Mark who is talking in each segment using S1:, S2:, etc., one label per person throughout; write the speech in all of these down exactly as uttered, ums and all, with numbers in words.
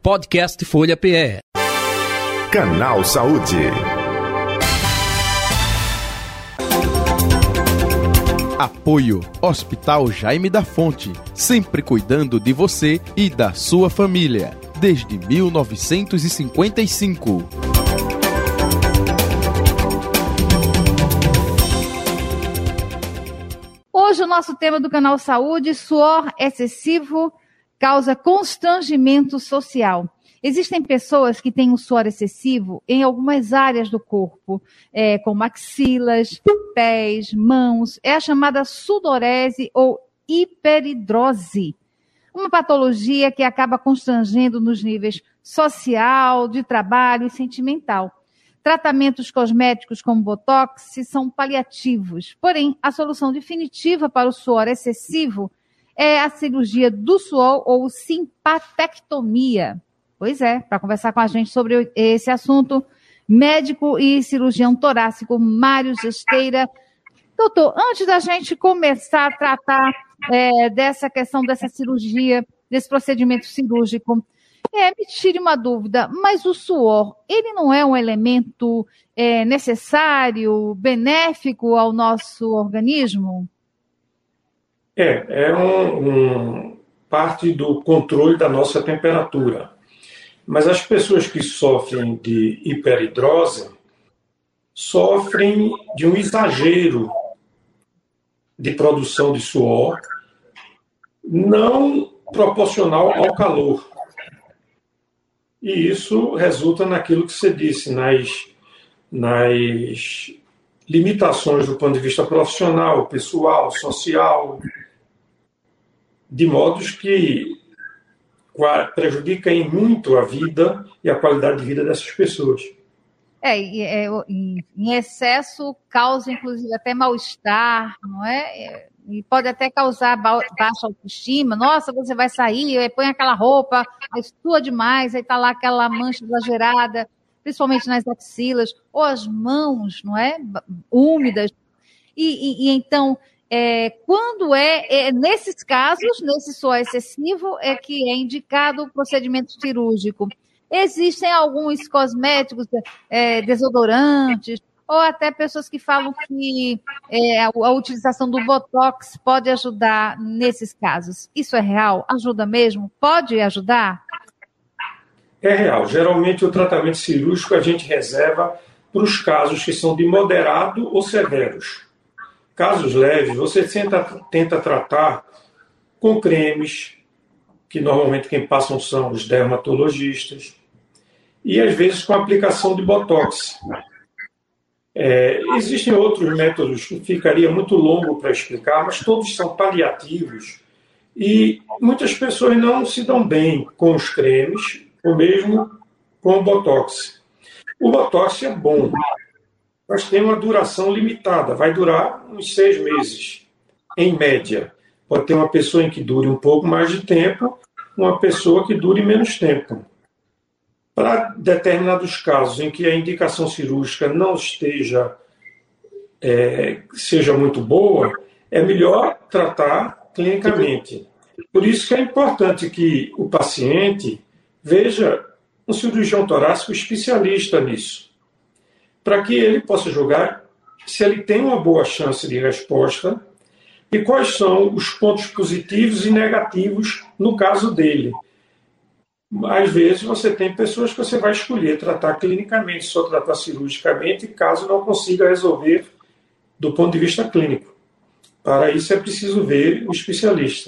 S1: Podcast Folha P E.
S2: Canal Saúde.
S3: Apoio Hospital Jaime da Fonte, sempre cuidando de você e da sua família, desde mil novecentos e cinquenta e cinco.
S4: Hoje o nosso tema do Canal Saúde, suor excessivo causa constrangimento social. Existem pessoas que têm um suor excessivo em algumas áreas do corpo, é, como axilas, pés, mãos. É a chamada sudorese ou hiperidrose. Uma patologia que acaba constrangendo nos níveis social, de trabalho e sentimental. Tratamentos cosméticos como Botox são paliativos. Porém, a solução definitiva para o suor excessivo é a cirurgia do suor ou simpatectomia. Pois é, para conversar com a gente sobre esse assunto, médico e cirurgião torácico Mário Gesteira. Doutor, antes da gente começar a tratar é, dessa questão dessa cirurgia, desse procedimento cirúrgico, é, me tire uma dúvida, mas o suor, ele não é um elemento é, necessário, benéfico ao nosso organismo?
S5: É, é um, um, parte do controle da nossa temperatura. Mas as pessoas que sofrem de hiperidrose sofrem de um exagero de produção de suor não proporcional ao calor. E isso resulta naquilo que você disse, nas, nas limitações do ponto de vista profissional, pessoal, social, de modos que prejudiquem muito a vida e a qualidade de vida dessas pessoas.
S4: É, é, em excesso causa, inclusive, até mal-estar, não é? E pode até causar baixa autoestima. Nossa, você vai sair, aí põe aquela roupa, aí sua demais, aí tá lá aquela mancha exagerada, principalmente nas axilas, ou as mãos, não é? Úmidas. E, e, e então, é, quando é, é, nesses casos, nesse suor excessivo, é que é indicado o procedimento cirúrgico. Existem alguns cosméticos, é, desodorantes, ou até pessoas que falam que é, a, a utilização do Botox pode ajudar nesses casos. Isso é real? Ajuda mesmo? Pode ajudar?
S5: É real. Geralmente o tratamento cirúrgico a gente reserva para os casos que são de moderado ou severos. Casos leves, você tenta, tenta tratar com cremes, que normalmente quem passam são os dermatologistas, e às vezes com a aplicação de Botox. É, existem outros métodos que ficaria muito longo para explicar, mas todos são paliativos e muitas pessoas não se dão bem com os cremes ou mesmo com o Botox. O Botox é bom, mas tem uma duração limitada, vai durar uns seis meses, em média. Pode ter uma pessoa em que dure um pouco mais de tempo, uma pessoa que dure menos tempo. Para determinados casos em que a indicação cirúrgica não esteja, é, seja muito boa, é melhor tratar clinicamente. Por isso que é importante que o paciente veja um cirurgião torácico especialista nisso, para que ele possa julgar se ele tem uma boa chance de resposta e quais são os pontos positivos e negativos no caso dele. Às vezes você tem pessoas que você vai escolher tratar clinicamente, só tratar cirurgicamente, caso não consiga resolver do ponto de vista clínico. Para isso é preciso ver o especialista.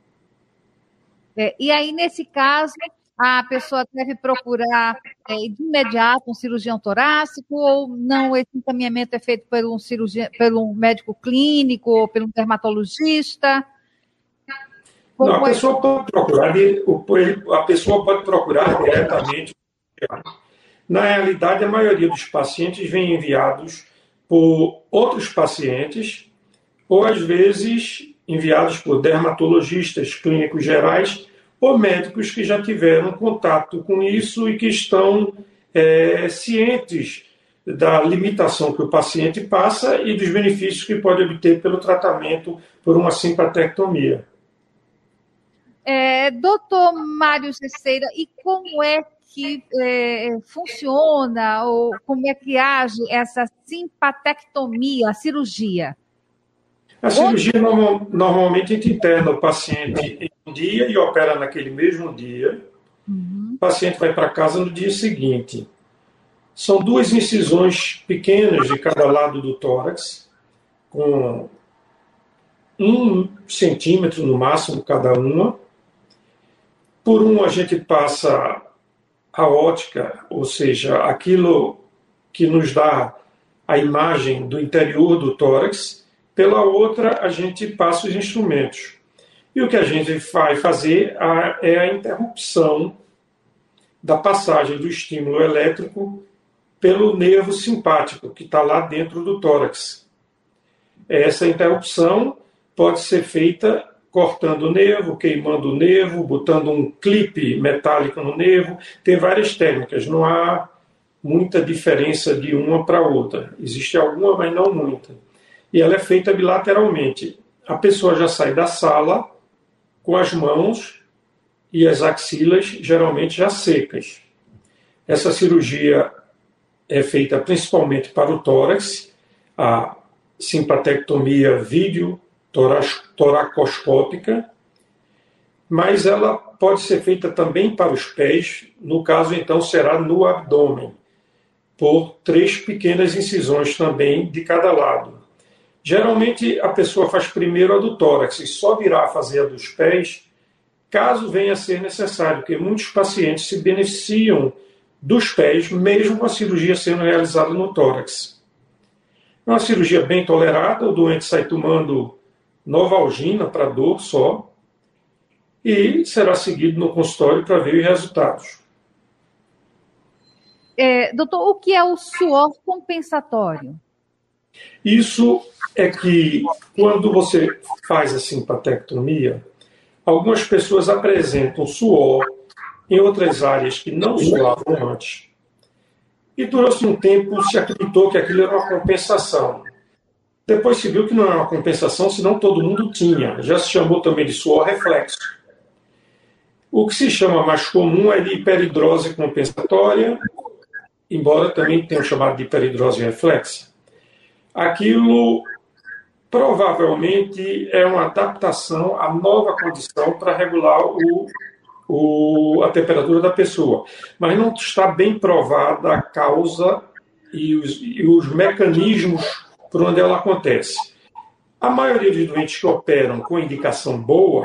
S4: É, e aí, nesse caso, a pessoa deve procurar é, de imediato um cirurgião torácico ou não? Esse encaminhamento é feito por um, cirurgião, por um médico clínico ou por um dermatologista?
S5: Não, a pessoa pode procurar, a pessoa pode procurar diretamente. Na realidade, a maioria dos pacientes vem enviados por outros pacientes ou, às vezes, enviados por dermatologistas clínicos gerais ou médicos que já tiveram contato com isso e que estão é, cientes da limitação que o paciente passa e dos benefícios que pode obter pelo tratamento por uma simpatectomia.
S4: É, doutor Mário Teixeira, e como é que é, funciona, ou como é que age essa simpatectomia, a cirurgia?
S5: A cirurgia, normal, normalmente, a gente interna o paciente em um dia e opera naquele mesmo dia. Uhum. O paciente vai para casa no dia seguinte. São duas incisões pequenas de cada lado do tórax, com um centímetro no máximo cada uma. Por um, a gente passa a óptica, ou seja, aquilo que nos dá a imagem do interior do tórax. Pela outra, a gente passa os instrumentos. E o que a gente vai fazer é a interrupção da passagem do estímulo elétrico pelo nervo simpático, que está lá dentro do tórax. Essa interrupção pode ser feita cortando o nervo, queimando o nervo, botando um clipe metálico no nervo. Tem várias técnicas, não há muita diferença de uma para outra. Existe alguma, mas não muita. E ela é feita bilateralmente. A pessoa já sai da sala com as mãos e as axilas geralmente já secas. Essa cirurgia é feita principalmente para o tórax, a simpatectomia vídeo-toracoscópica, mas ela pode ser feita também para os pés, no caso então será no abdômen, por três pequenas incisões também de cada lado. Geralmente a pessoa faz primeiro a do tórax e só virá a fazer a dos pés caso venha a ser necessário, porque muitos pacientes se beneficiam dos pés, mesmo com a cirurgia sendo realizada no tórax. É uma cirurgia bem tolerada, o doente sai tomando Novalgina para dor só e será seguido no consultório para ver os resultados.
S4: É, doutor, o que é o suor compensatório?
S5: Isso é que, quando você faz a simpatectomia, algumas pessoas apresentam suor em outras áreas que não suavam antes. E durante um tempo se acreditou que aquilo era uma compensação. Depois se viu que não era uma compensação, senão todo mundo tinha. Já se chamou também de suor reflexo. O que se chama mais comum é de hiperidrose compensatória, embora também tenham chamado de hiperidrose reflexa. Aquilo provavelmente é uma adaptação à nova condição para regular o, o, a temperatura da pessoa. Mas não está bem provada a causa e os, e os mecanismos por onde ela acontece. A maioria dos doentes que operam com indicação boa,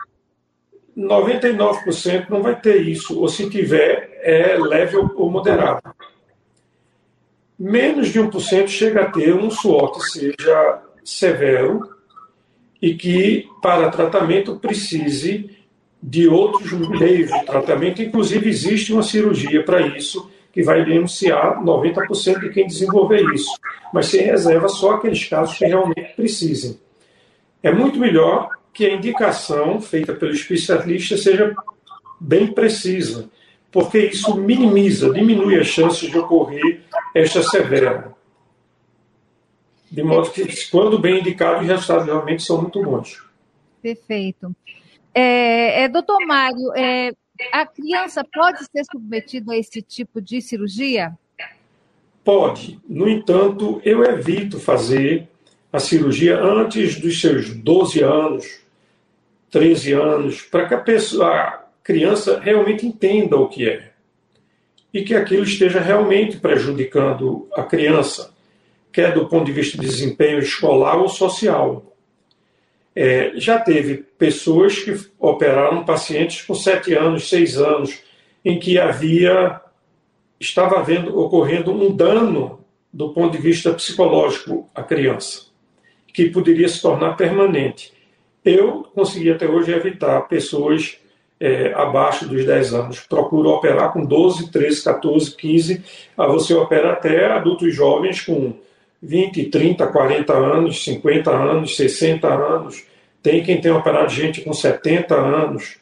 S5: noventa e nove por cento não vai ter isso, ou se tiver, é leve ou moderado. Menos de um por cento chega a ter um suor que seja severo e que, para tratamento, precise de outros meios de tratamento. Inclusive, existe uma cirurgia para isso, que vai denunciar noventa por cento de quem desenvolver isso, mas se reserva só aqueles casos que realmente precisem. É muito melhor que a indicação feita pelo especialista seja bem precisa, porque isso minimiza, diminui as chances de ocorrer esta severa. De modo que, quando bem indicado, os resultados realmente são muito bons.
S4: Perfeito. É, é, doutor Mário, é, a criança pode ser submetida a esse tipo de cirurgia?
S5: Pode. No entanto, eu evito fazer a cirurgia antes dos seus doze anos, treze anos, para que a, pessoa, a criança realmente entenda o que é. E que aquilo esteja realmente prejudicando a criança, quer do ponto de vista de desempenho escolar ou social. É, já teve pessoas que operaram pacientes com sete anos, seis anos, em que havia, estava havendo, ocorrendo um dano do ponto de vista psicológico à criança, que poderia se tornar permanente. Eu consegui até hoje evitar pessoas é, abaixo dos dez anos. Procuro operar com doze, treze, catorze, quinze, a você opera até adultos jovens com vinte, trinta, quarenta anos, cinquenta anos, sessenta anos. Tem quem tem operado gente com setenta anos.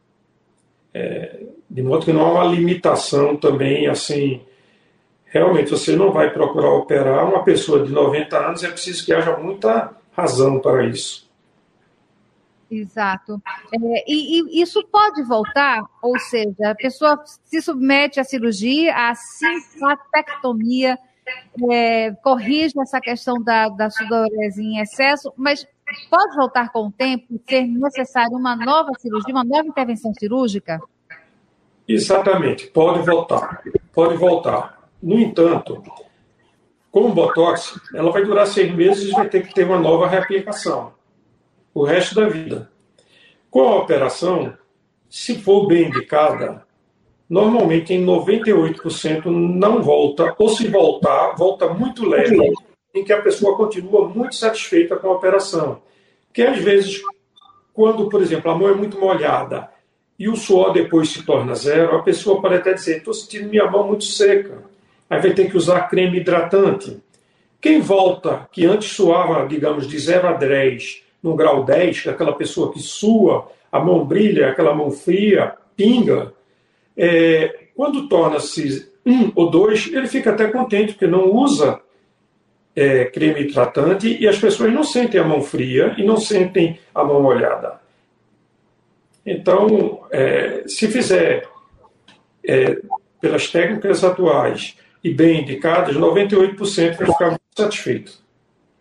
S5: É, de modo que não há uma limitação também, assim. Realmente, você não vai procurar operar uma pessoa de noventa anos, é preciso que haja muita razão para isso.
S4: Exato. É, e, e isso pode voltar, ou seja, a pessoa se submete à cirurgia, à simpatectomia, é, corrige essa questão da, da sudorese em excesso, mas pode voltar com o tempo e ser necessário uma nova cirurgia, uma nova intervenção cirúrgica?
S5: Exatamente, pode voltar, pode voltar. No entanto, com o Botox, ela vai durar seis meses e vai ter que ter uma nova reaplicação o resto da vida. Com a operação, se for bem indicada, normalmente em noventa e oito por cento não volta, ou se voltar, volta muito leve, em que a pessoa continua muito satisfeita com a operação. Que às vezes, quando, por exemplo, a mão é muito molhada e o suor depois se torna zero, a pessoa pode até dizer, estou sentindo minha mão muito seca, aí vai ter que usar creme hidratante. Quem volta, que antes suava, digamos, de zero a dez, no grau dez, que é aquela pessoa que sua, a mão brilha, aquela mão fria, pinga, é, quando torna-se um ou dois, ele fica até contente, porque não usa é, creme hidratante e as pessoas não sentem a mão fria e não sentem a mão molhada. Então, é, se fizer é, pelas técnicas atuais e bem indicadas, noventa e oito por cento vai ficar muito satisfeito.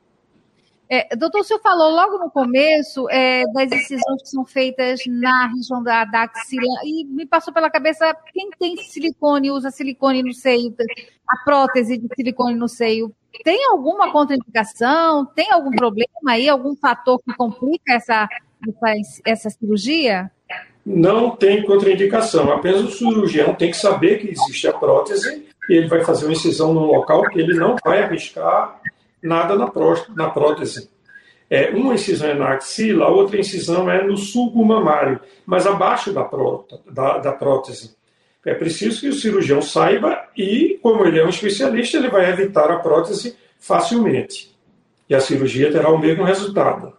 S4: É, doutor, o senhor falou logo no começo é, das incisões que são feitas na região da, da axila, e me passou pela cabeça, quem tem silicone, usa silicone no seio, a prótese de silicone no seio, tem alguma contraindicação, tem algum problema aí, algum fator que complica essa, essa, essa cirurgia?
S5: Não tem contraindicação, apenas o cirurgião tem que saber que existe a prótese e ele vai fazer uma incisão no local que ele não vai arriscar nada na, pró na prótese. É, uma incisão é na axila, a outra incisão é no sulco mamário, mas abaixo da, pró da, da prótese. É preciso que o cirurgião saiba e, como ele é um especialista, ele vai evitar a prótese facilmente. E a cirurgia terá o mesmo resultado.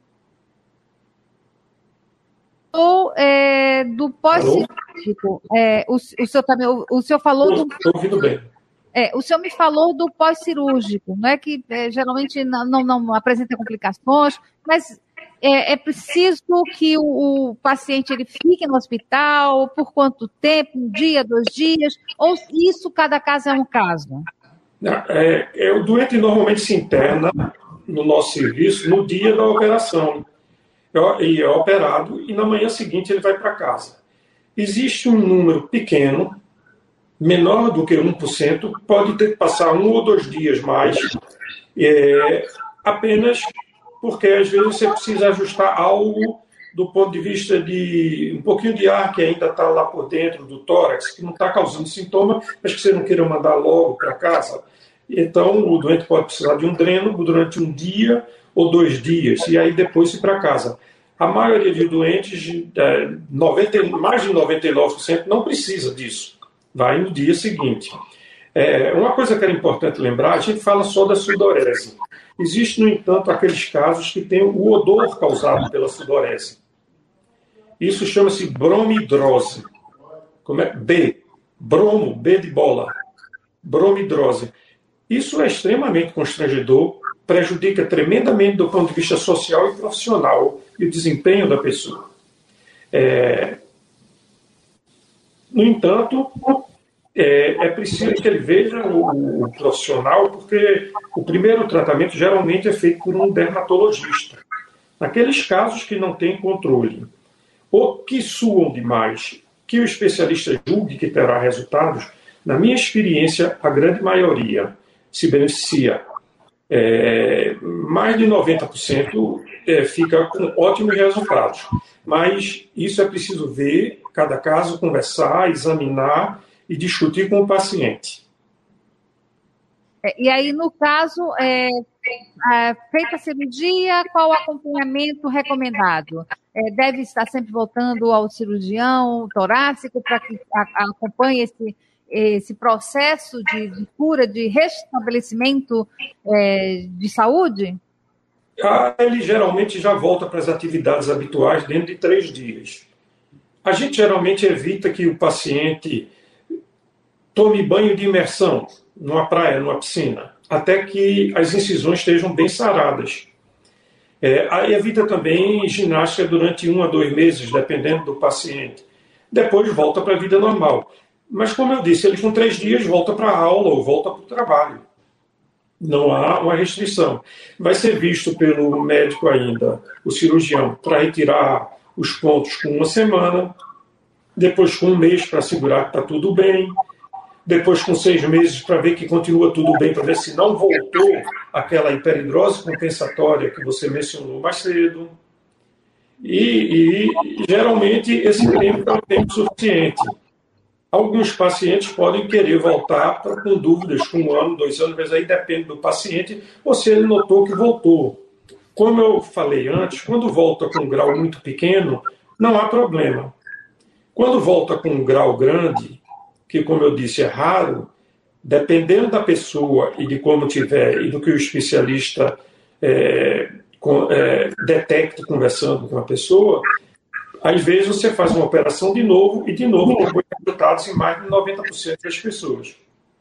S4: Ou é, do pós-cirúrgico, é, o, o, senhor também, o, o senhor falou do...
S5: Estou ouvindo bem.
S4: É, o senhor me falou do pós-cirúrgico, não é que é, geralmente não, não, não apresenta complicações, mas é, é preciso que o, o paciente ele fique no hospital, por quanto tempo, um dia, dois dias, ou isso cada caso é um caso?
S5: É, é, o doente normalmente se interna no nosso serviço no dia da operação, e é operado, e na manhã seguinte ele vai para casa. Existe um número pequeno, menor do que um por cento, pode ter que passar um ou dois dias mais, é, apenas porque às vezes você precisa ajustar algo do ponto de vista de um pouquinho de ar que ainda está lá por dentro do tórax, que não está causando sintoma, mas que você não queira mandar logo para casa. Então, o doente pode precisar de um dreno durante um dia ou dois dias, e aí depois ir para casa. A maioria de doentes, noventa, mais de noventa e nove por cento, não precisa disso. Vai no dia seguinte. É, uma coisa que era importante lembrar, a gente fala só da sudorese. Existe, no entanto, aqueles casos que têm o odor causado pela sudorese. Isso chama-se bromidrose. Como é? B. Bromo, B de bola. Bromidrose. Isso é extremamente constrangedor, prejudica tremendamente do ponto de vista social e profissional e o desempenho da pessoa. É... No entanto, é, é preciso que ele veja o, o profissional, porque o primeiro tratamento geralmente é feito por um dermatologista. Naqueles casos que não tem controle, ou que suam demais, que o especialista julgue que terá resultados, na minha experiência, a grande maioria se beneficia. É, mais de noventa por cento é, fica com ótimos resultados. Mas isso é preciso ver, cada caso, conversar, examinar e discutir com o paciente.
S4: E aí, no caso, é, é, feita a cirurgia, qual o acompanhamento recomendado? É, deve estar sempre voltando ao cirurgião torácico para que a, a, acompanhe esse, esse processo de, de cura, de restabelecimento é, de saúde?
S5: Ele geralmente já volta para as atividades habituais dentro de três dias. A gente geralmente evita que o paciente tome banho de imersão numa praia, numa piscina, até que as incisões estejam bem saradas. É, aí evita também ginástica durante um a dois meses, dependendo do paciente. Depois volta para a vida normal. Mas, como eu disse, ele com três dias volta para a aula ou volta para o trabalho. Não há uma restrição. Vai ser visto pelo médico ainda, o cirurgião, para retirar os pontos com uma semana, depois com um mês para assegurar que está tudo bem, depois com seis meses para ver que continua tudo bem, para ver se não voltou aquela hiperidrose compensatória que você mencionou mais cedo. E, e geralmente esse tempo é um tempo suficiente. Alguns pacientes podem querer voltar pra, com dúvidas, com um ano, dois anos, mas aí depende do paciente, ou se ele notou que voltou. Como eu falei antes, quando volta com um grau muito pequeno, não há problema. Quando volta com um grau grande, que, como eu disse, é raro, dependendo da pessoa e de como tiver e do que o especialista é, com, é, detecta conversando com a pessoa, às vezes você faz uma operação de novo e de novo depois resultados em mais de noventa por cento das pessoas.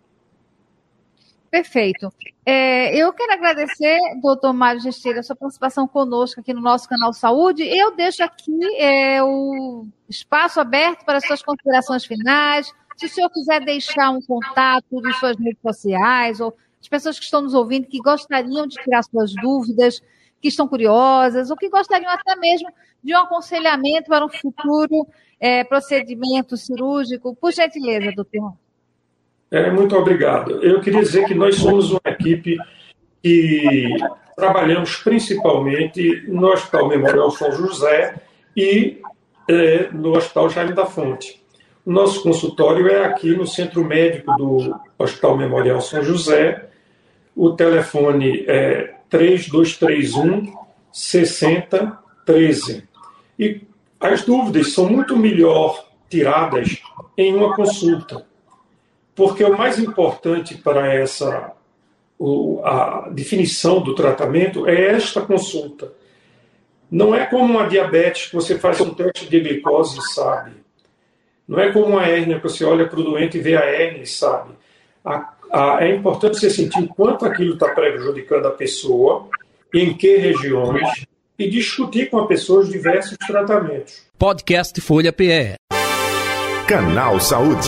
S4: Perfeito. É, eu quero agradecer, doutor Mário Gesteira, a sua participação conosco aqui no nosso canal Saúde. Eu deixo aqui é, o espaço aberto para as suas considerações finais. Se o senhor quiser deixar um contato de suas redes sociais, ou as pessoas que estão nos ouvindo, que gostariam de tirar suas dúvidas, que estão curiosas, ou que gostariam até mesmo de um aconselhamento para um futuro é, procedimento cirúrgico. Por gentileza, doutor.
S5: É, muito obrigado. Eu queria dizer que nós somos uma equipe que trabalhamos principalmente no Hospital Memorial São José e é, no Hospital Jaime da Fonte. O nosso consultório é aqui no Centro Médico do Hospital Memorial São José. O telefone é três dois três um, seis zero um três. E as dúvidas são muito melhor tiradas em uma consulta, porque o mais importante para essa a definição do tratamento é esta consulta. Não é como uma diabetes que você faz um teste de glicose e sabe. Não é como uma hérnia que você olha para o doente e vê a hérnia e sabe. A, a, é importante você sentir o quanto aquilo está prejudicando a pessoa, em que regiões, e discutir com a pessoa os diversos tratamentos.
S1: Podcast Folha P E.
S2: Canal Saúde.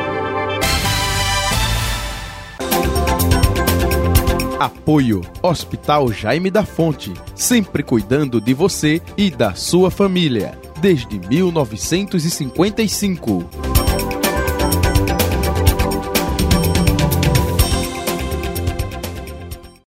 S3: Apoio Hospital Jaime da Fonte, sempre cuidando de você e da sua família, desde mil novecentos e cinquenta e cinco.